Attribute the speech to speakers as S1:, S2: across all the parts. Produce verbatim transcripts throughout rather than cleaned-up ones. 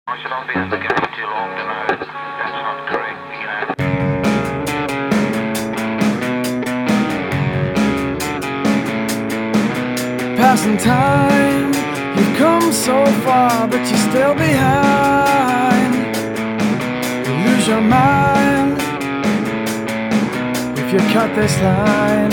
S1: I should not be in the game too long to know that's not correct, you know.
S2: Passing time, you've come so far, but you're still behind. You lose your mind if you cut this line.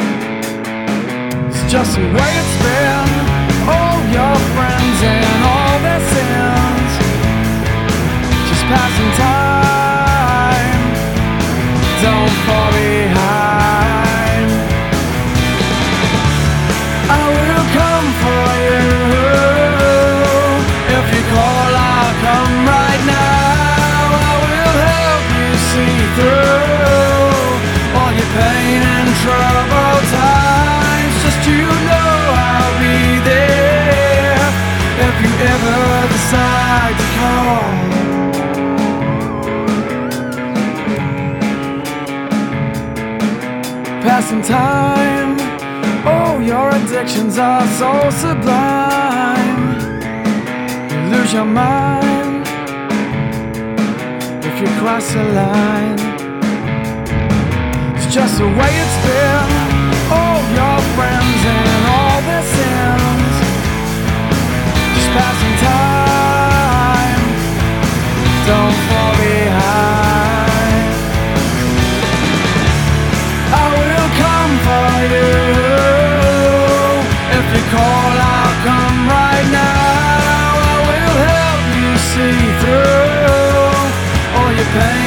S2: It's just the way it's been. All your friends and all their sins, just passing time. Don't fall behind. I will come for you. If you call, I'll come right now. I will help you see through all your pain and troubled times. Just you know I'll be there if you ever decide to call. Passing time. Oh, your addictions are so sublime. You lose your mind if you cross the line. It's just the way it's been. All your friends and all their sins, just passing time. Don't fall behind. I will come for you. If you call, I'll come right now. I will help you see through all your pain